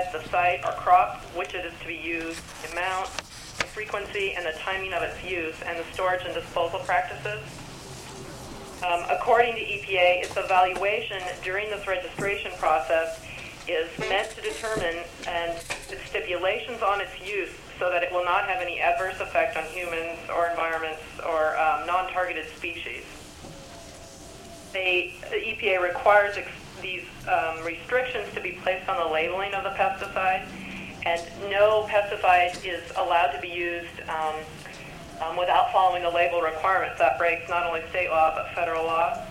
at the site or crop, which it is to be used, the amount, the frequency, and the timing of its use, and the storage and disposal practices. According to EPA, its evaluation during this registration process is meant to determine and its stipulations on its use so that it will not have any adverse effect on humans or environments or non-targeted species. The EPA requires these restrictions to be placed on the labeling of the pesticide, and no pesticide is allowed to be used without following the label requirements. That breaks not only state law but federal law.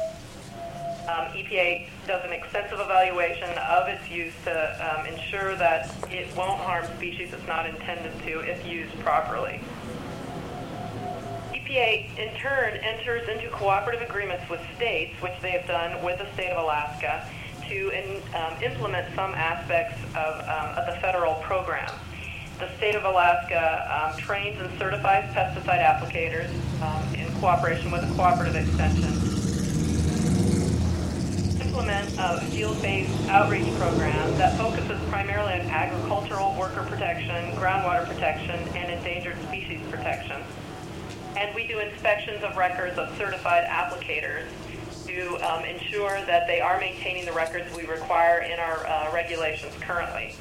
EPA does an extensive evaluation of its use to ensure that it won't harm species it's not intended to if used properly. EPA, in turn, enters into cooperative agreements with states, which they have done with the state of Alaska, to implement some aspects of the federal program. The state of Alaska trains and certifies pesticide applicators in cooperation with a cooperative extension. Implement a field-based outreach program that focuses primarily on agricultural worker protection, groundwater protection, and endangered species protection. And we do inspections of records of certified applicators to ensure that they are maintaining the records we require in our regulations currently.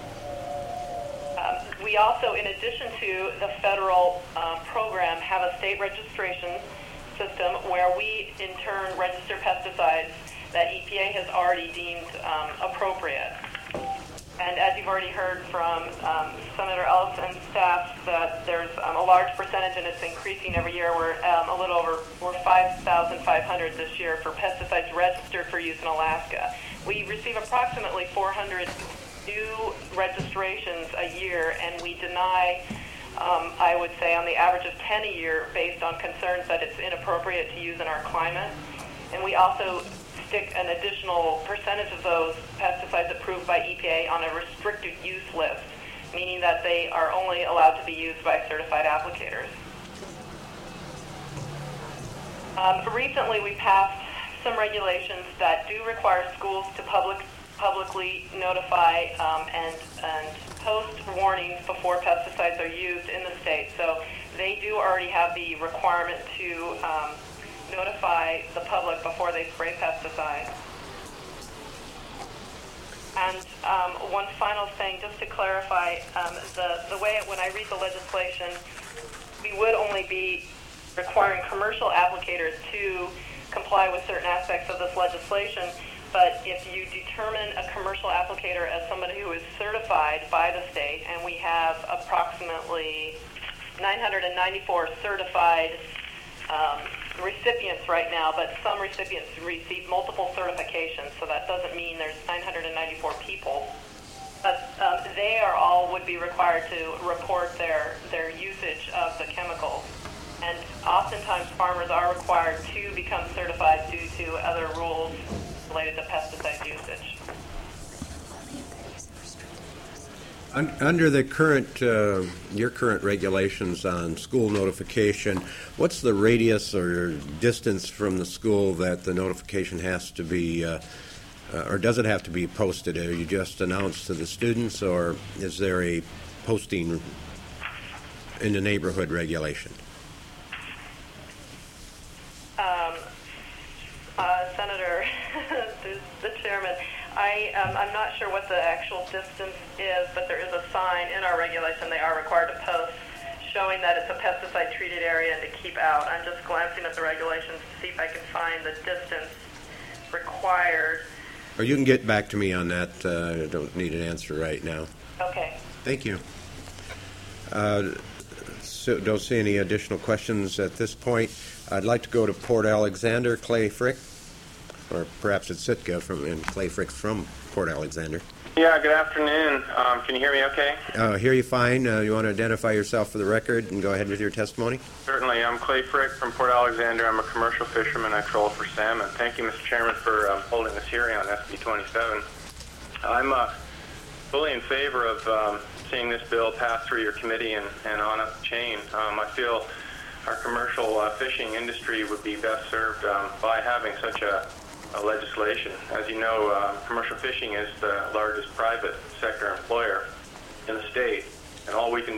We also, in addition to the federal program, have a state registration system where we, in turn, register pesticides that EPA has already deemed appropriate. And as you've already heard from Senator Ellis and staff, that there's a large percentage, and it's increasing every year. We're a little over, we're 5,500 this year for pesticides registered for use in Alaska. We receive approximately 400 new registrations a year, and we deny, I would say, on the average of 10 a year based on concerns that it's inappropriate to use in our climate. And we also stick an additional percentage of those pesticides approved by EPA on a restricted use list, meaning that they are only allowed to be used by certified applicators. Recently, we passed some regulations that do require schools to publicly notify and post warnings before pesticides are used in the state. So they do already have the requirement to notify the public before they spray pesticides. And one final thing, just to clarify, the way when I read the legislation, we would only be requiring commercial applicators to comply with certain aspects of this legislation. But if you determine a commercial applicator as somebody who is certified by the state, and we have approximately 994 certified recipients right now, but some recipients receive multiple certifications, so that doesn't mean there's 994 people. But they are all would be required to report their usage of the chemicals. And oftentimes farmers are required to become certified due to other rules related to pesticide usage. Under the current, your current regulations on school notification, what's the radius or distance from the school that the notification has to be, or does it have to be posted? Are you just announced to the students, or is there a posting in the neighborhood regulation? Senator, the chairman, I'm not sure what the actual distance is, but there is a sign in our regulation they are required to post showing that it's a pesticide-treated area and to keep out. I'm just glancing at the regulations to see if I can find the distance required. Or you can get back to me on that. I don't need an answer right now. Okay. Thank you. So don't see any additional questions at this point. I'd like to go to Port Alexander, Clay Frick, or perhaps it's Sitka and Clay Frick from Port Alexander. Yeah, good afternoon. Can you hear me okay? Hear you fine. You want to identify yourself for the record and go ahead with your testimony? Certainly. I'm Clay Frick from Port Alexander. I'm a commercial fisherman. I troll for salmon. Thank you, Mr. Chairman, for holding this hearing on SB 27. I'm fully in favor of seeing this bill pass through your committee and on up the chain. I feel our commercial fishing industry would be best served by having such a legislation. As you know, commercial fishing is the largest private sector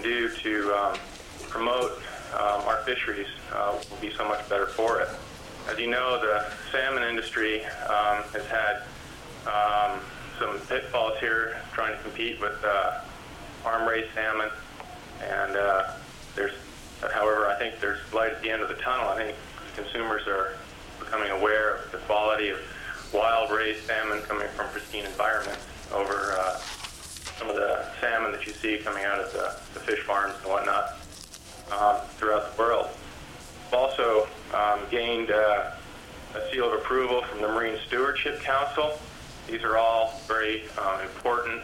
do to promote our fisheries will be so much better for it. As you know, the salmon industry has had some pitfalls here trying to compete with farm-raised salmon, and however, I think there's light at the end of the tunnel. I think consumers are becoming aware of the quality of wild-raised salmon coming from pristine environments over some of the salmon that you see coming out of the fish farms and whatnot throughout the world. We've also gained a seal of approval from the Marine Stewardship Council. These are all very important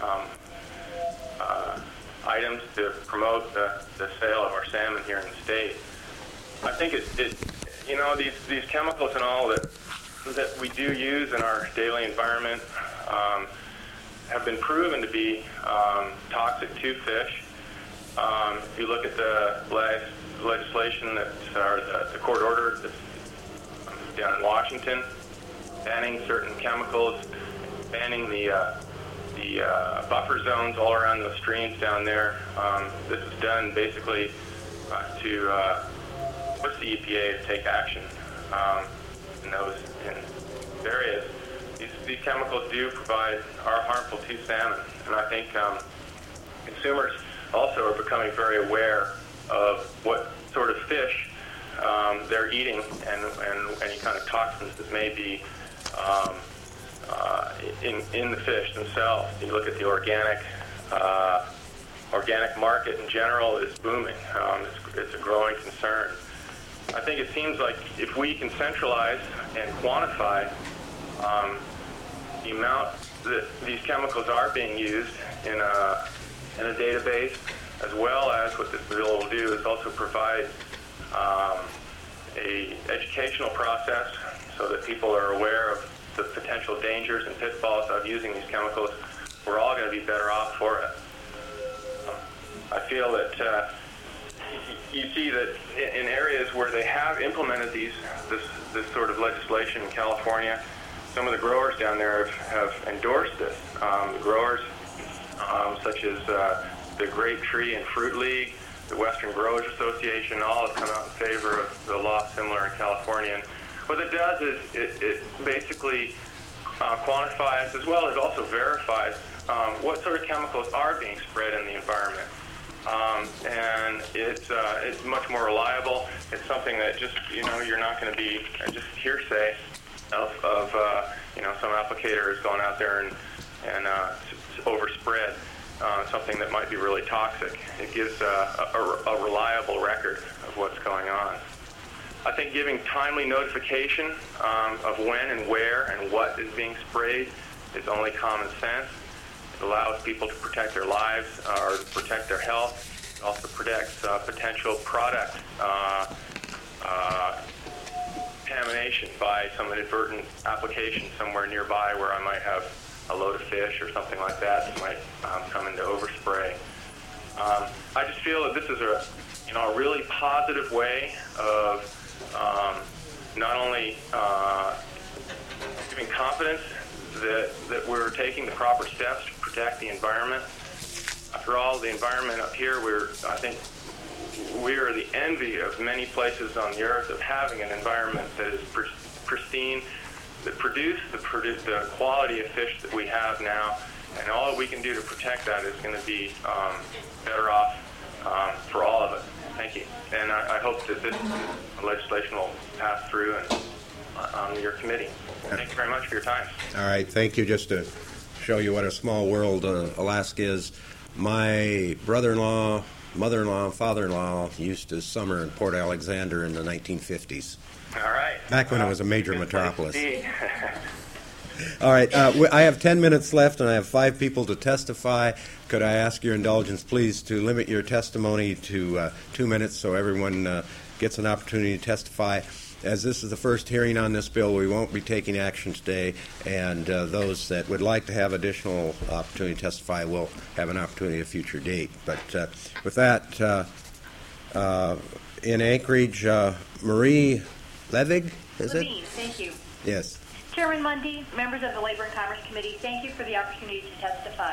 items to promote the sale of our salmon here in the state. I think these chemicals and all that we do use in our daily environment have been proven to be toxic to fish. If you look at the legislation or the court order that's down in Washington, banning certain chemicals, banning the buffer zones all around those streams down there. This is done basically to push the EPA to take action in those areas. These chemicals are harmful to salmon, and I think consumers also are becoming very aware of what sort of fish they're eating and any kind of toxins that may be in the fish themselves. You look at the organic market in general is booming. It's a growing concern. I think it seems like if we can centralize and quantify the amount that these chemicals are being used in a database, as well as what this bill will do is also provide a educational process so that people are aware of the potential dangers and pitfalls of using these chemicals, we're all going to be better off for it. I feel that you see that in areas where they have implemented this sort of legislation in California, some of the growers down there have endorsed this. The growers, such as the Grape Tree and Fruit League, the Western Growers Association, all have come out in favor of the law similar in California. And what it does is it basically quantifies as well as also verifies what sort of chemicals are being spread in the environment. And it's much more reliable. It's something that just, you're not going to be just hearsay of some applicator has gone out there and overspread something that might be really toxic. It gives a reliable record of what's going on. I think giving timely notification of when and where and what is being sprayed is only common sense. It allows people to protect their lives or protect their health. It also protects potential product contamination by some inadvertent application somewhere nearby where I might have a load of fish or something like that might come into overspray. I just feel that this is a really positive way of not only giving confidence that we're taking the proper steps to protect the environment. After all, the environment up here, I think we are the envy of many places on the earth of having an environment that is pristine, that produce the quality of fish that we have now, and all that we can do to protect that is going to be better off for all of us. Thank you. And I hope that this legislation will pass through and on your committee. Thank you very much for your time. All right. Thank you. Just to show you what a small world Alaska is, my brother-in-law, mother-in-law, and father-in-law used to summer in Port Alexander in the 1950s. All right. Back when it was a major metropolis. All right. I have 10 minutes left, and I have 5 people to testify. Could I ask your indulgence, please, to limit your testimony to 2 minutes so everyone gets an opportunity to testify? As this is the first hearing on this bill, we won't be taking action today, and those that would like to have additional opportunity to testify will have an opportunity at a future date. But with that, in Anchorage, Marie Levig, is Levine, it? Thank you. Yes. Chairman Mundy, members of the Labor and Commerce Committee, thank you for the opportunity to testify.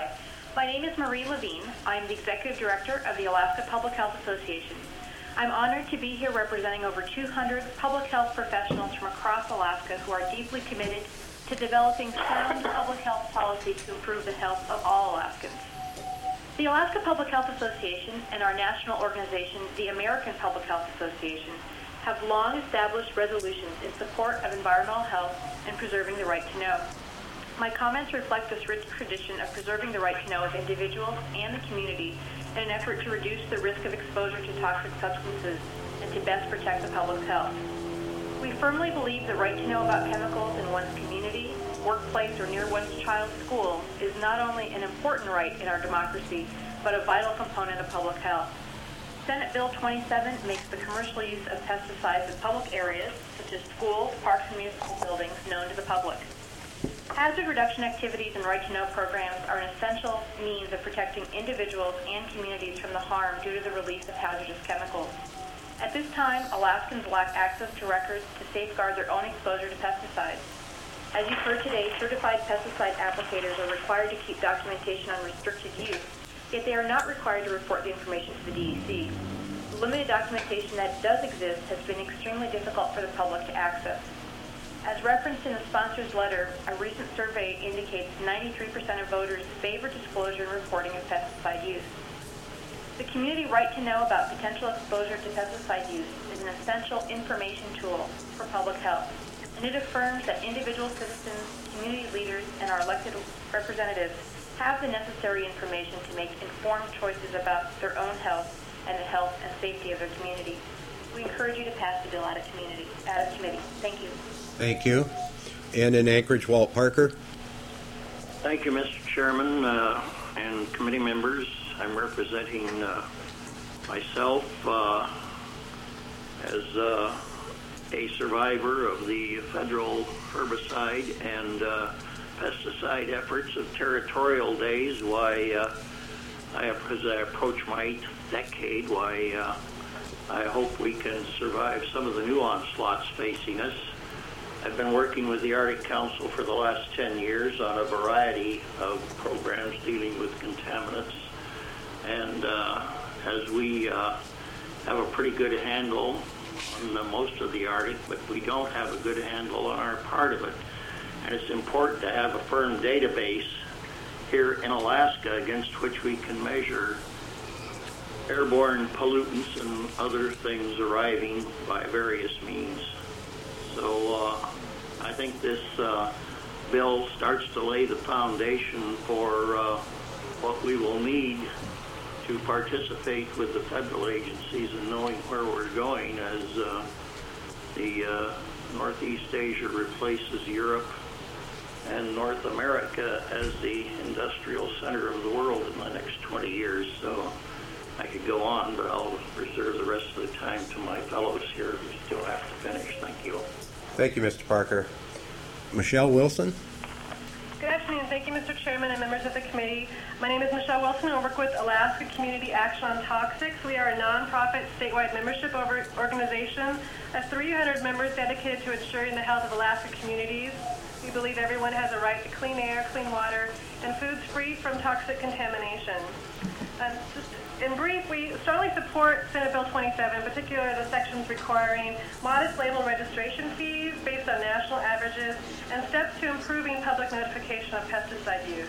My name is Marie Levine. I am the Executive Director of the Alaska Public Health Association. I'm honored to be here representing over 200 public health professionals from across Alaska who are deeply committed to developing sound public health policy to improve the health of all Alaskans. The Alaska Public Health Association and our national organization, the American Public Health Association, have long established resolutions in support of environmental health and preserving the right to know. My comments reflect this rich tradition of preserving the right to know of individuals and the community in an effort to reduce the risk of exposure to toxic substances and to best protect the public's health. We firmly believe the right to know about chemicals in one's community, workplace, or near one's child's school is not only an important right in our democracy, but a vital component of public health. Senate Bill 27 makes the commercial use of pesticides in public areas, such as schools, parks, and municipal buildings, known to the public. Hazard reduction activities and right-to-know programs are an essential means of protecting individuals and communities from the harm due to the release of hazardous chemicals. At this time, Alaskans lack access to records to safeguard their own exposure to pesticides. As you've heard today, certified pesticide applicators are required to keep documentation on restricted use, yet they are not required to report the information to the DEC. The limited documentation that does exist has been extremely difficult for the public to access. As referenced in the sponsor's letter, a recent survey indicates 93% of voters favor disclosure and reporting of pesticide use. The community right to know about potential exposure to pesticide use is an essential information tool for public health, and it affirms that individual citizens, community leaders, and our elected representatives have the necessary information to make informed choices about their own health and the health and safety of their community. We encourage you to pass the bill out of committee. Thank you. Thank you. And in Anchorage, Walt Parker. Thank you, Mr. Chairman and committee members. I'm representing myself as a survivor of the federal herbicide and pesticide efforts of territorial days. As I approach my 8th decade, I hope we can survive some of the new onslaughts facing us. I've been working with the Arctic Council for the last 10 years on a variety of programs dealing with contaminants. And as we have a pretty good handle on most of the Arctic, but we don't have a good handle on our part of it. And it's important to have a firm database here in Alaska against which we can measure airborne pollutants and other things arriving by various means. So I think this bill starts to lay the foundation for what we will need to participate with the federal agencies in knowing where we're going as the Northeast Asia replaces Europe and North America as the industrial center of the world in the next 20 years. So I could go on, but I'll reserve the rest of the time to my fellows here who still have to finish. Thank you. Thank you, Mr. Parker. Michelle Wilson. Good afternoon. Thank you, Mr. Chairman and members of the committee. My name is Michelle Wilson, and I work with Alaska Community Action on Toxics. We are a nonprofit statewide membership organization of 300 members dedicated to ensuring the health of Alaska communities. We believe everyone has a right to clean air, clean water, and foods free from toxic contamination. Just in brief, we strongly support Senate Bill 27, particularly the sections requiring modest label registration fees based on national averages and steps to improving public notification of pesticide use.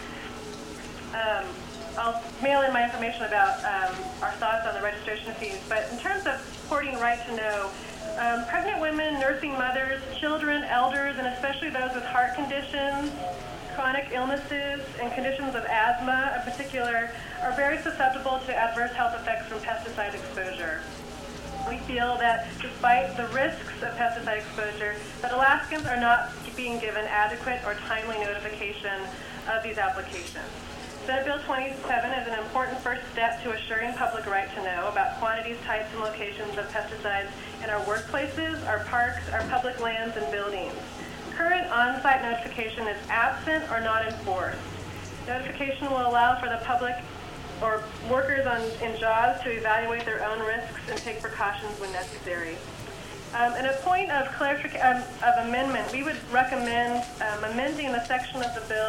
I'll mail in my information about our thoughts on the registration fees, but in terms of supporting right to know, pregnant women, nursing mothers, children, elders, and especially those with heart conditions, chronic illnesses, and conditions of asthma in particular are very susceptible to adverse health effects from pesticide exposure. We feel that despite the risks of pesticide exposure, that Alaskans are not being given adequate or timely notification of these applications. Senate Bill 27 is an important first step to assuring public right to know about quantities, types, and locations of pesticides in our workplaces, our parks, our public lands, and buildings. Current on-site notification is absent or not enforced. Notification will allow for the public or workers in jobs to evaluate their own risks and take precautions when necessary. And a point of amendment, we would recommend amending the section of the bill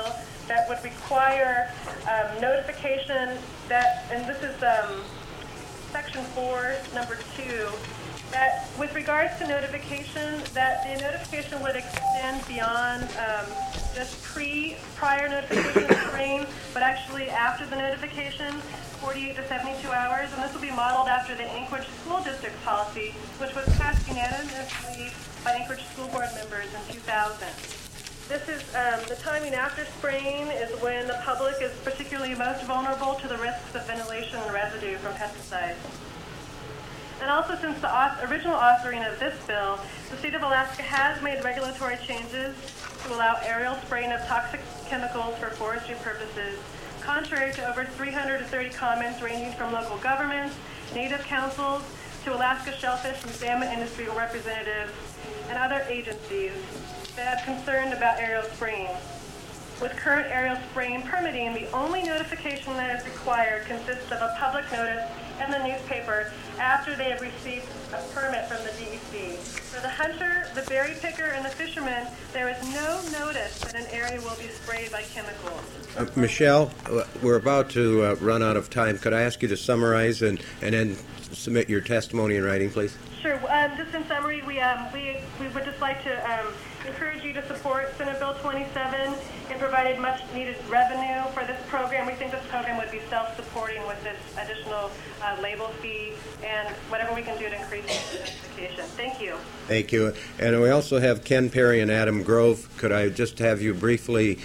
that would require notification that, and this is Section 4, number 2, that with regards to notification, that the notification would extend beyond just prior notification of spring, but actually after the notification, 48 to 72 hours, and this will be modeled after the Anchorage School District policy, which was passed unanimously by Anchorage School Board members in 2000. This is the timing after spraying is when the public is particularly most vulnerable to the risks of ventilation and residue from pesticides. And also, since the original authoring of this bill, the state of Alaska has made regulatory changes to allow aerial spraying of toxic chemicals for forestry purposes, contrary to over 330 comments ranging from local governments, native councils, to Alaska shellfish and salmon industry representatives, and other agencies that have concerned about aerial spraying. With current aerial spraying permitting, the only notification that is required consists of a public notice in the newspaper after they have received a permit from the DEC. For the hunter, the berry picker, and the fisherman, there is no notice that an area will be sprayed by chemicals. Michelle, we're about to run out of time. Could I ask you to summarize and then submit your testimony in writing, please? Sure. Just in summary, we would just like to encourage you to support Senate Bill 27 and provided much needed revenue for this program. We think this program would be self-supporting with this additional label fee and whatever we can do to increase certification. Thank you. Thank you. And we also have Ken Perry and Adam Grove. Could I just have you briefly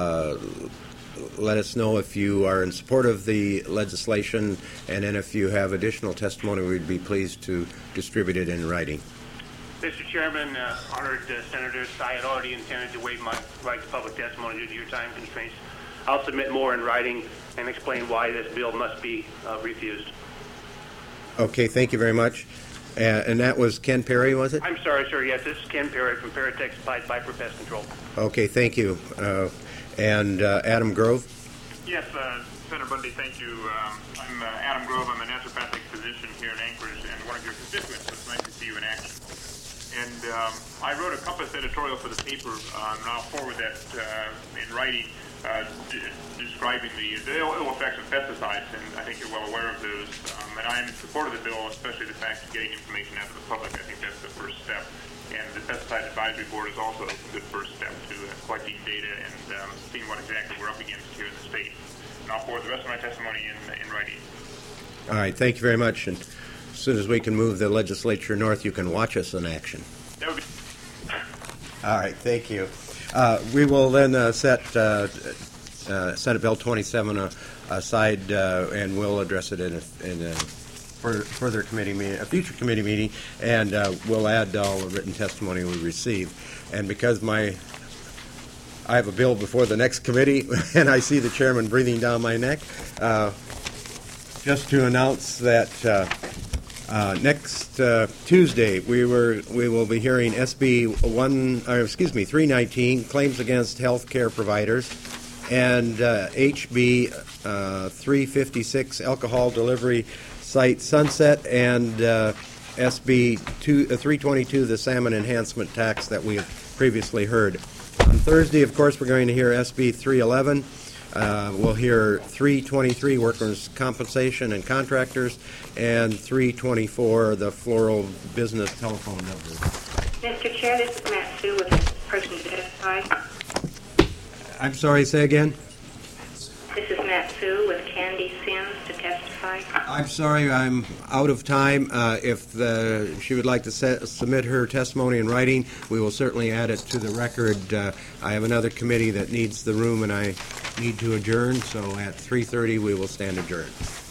let us know if you are in support of the legislation, and then if you have additional testimony, we'd be pleased to distribute it in writing. Mr. Chairman, honored senators, I had already intended to waive my right to public testimony due to your time constraints. I'll submit more in writing and explain why this bill must be refused. Okay, thank you very much. And that was Ken Perry, was it? I'm sorry, sir. Yes, this is Ken Perry from Paratex Applied Viper Pest Control. Okay, thank you. And Adam Grove? Yes, Senator Bundy, thank you. I'm Adam Grove. I'm a naturopathic physician here in Anchorage and one of your constituents, so it's nice to see you in action. And I wrote a Compass editorial for the paper, and I'll forward that in writing, describing the ill effects of pesticides, and I think you're well aware of those. And I'm in support of the bill, especially the fact of getting information out to the public. I think that's the first step. And the Pesticide Advisory Board is also a good first step to collecting data and seeing what exactly we're up against here in the state. And I'll forward the rest of my testimony in writing. All right, thank you very much. And as soon as we can move the legislature north, you can watch us in action. That would be... All right, thank you. We will then set Senate Bill 27 aside, and we'll address it in a further committee meeting, a future committee meeting, and we'll add all the written testimony we receive. And because I have a bill before the next committee, and I see the chairman breathing down my neck, just to announce that next Tuesday we will be hearing SB 319, Claims Against Healthcare Providers, and HB 356, Alcohol Delivery Site Sunset, and SB 322, the Salmon Enhancement Tax that we have previously heard. On Thursday, of course, we're going to hear SB 311. We'll hear 323, Workers' Compensation and Contractors, and 324, the Floral Business Telephone Number. Mr. Chair, this is Matt Sue with the person to testify. I'm sorry, say again? This is Matt Sue with Candy Sims to testify. I'm sorry, I'm out of time. If she would like to submit her testimony in writing, we will certainly add it to the record. I have another committee that needs the room, and I need to adjourn, so at 3:30 we will stand adjourned.